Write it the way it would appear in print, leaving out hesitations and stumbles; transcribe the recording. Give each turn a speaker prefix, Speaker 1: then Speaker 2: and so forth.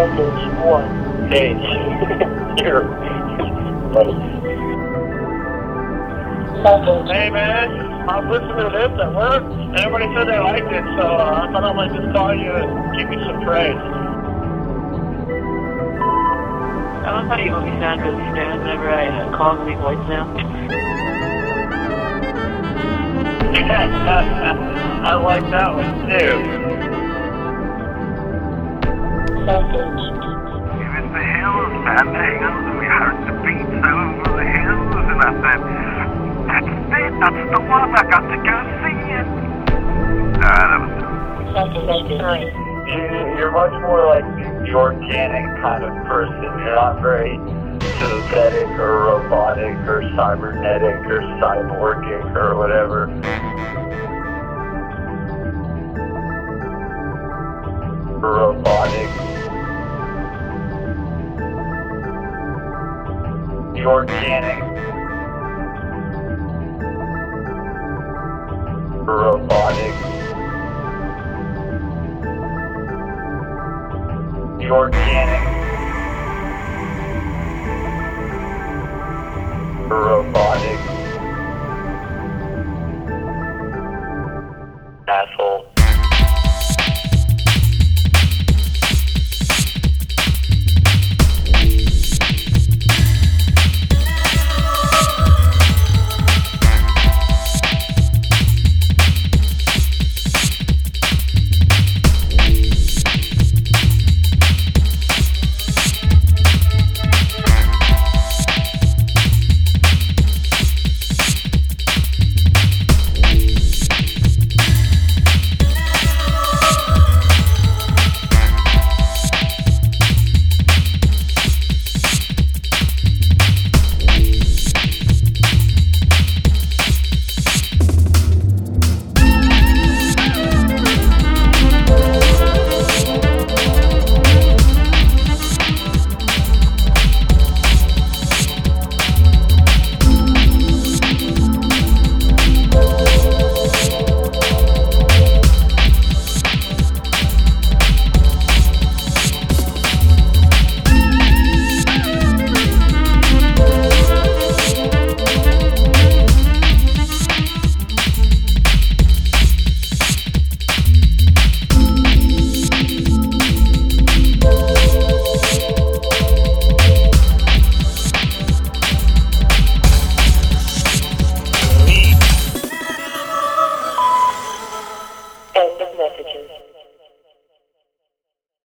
Speaker 1: Hey, you're funny. Hey man, I was listening to this at work, and everybody said they liked it, so I thought I might just call you and give you some praise.
Speaker 2: I love how you make me sound really stoned whenever I call and leave voicemail.
Speaker 1: I like that one too.
Speaker 3: It was the hills, man, the hills, and we heard the beats over the hills, and I said, that's it, that's the one, I got to go see it. That was
Speaker 1: You're much more like the organic kind of person. You're not very synthetic or robotic or cybernetic or cyborgic or whatever. Robotic. The organic. Robotic. The organic. Robotic. Asshole.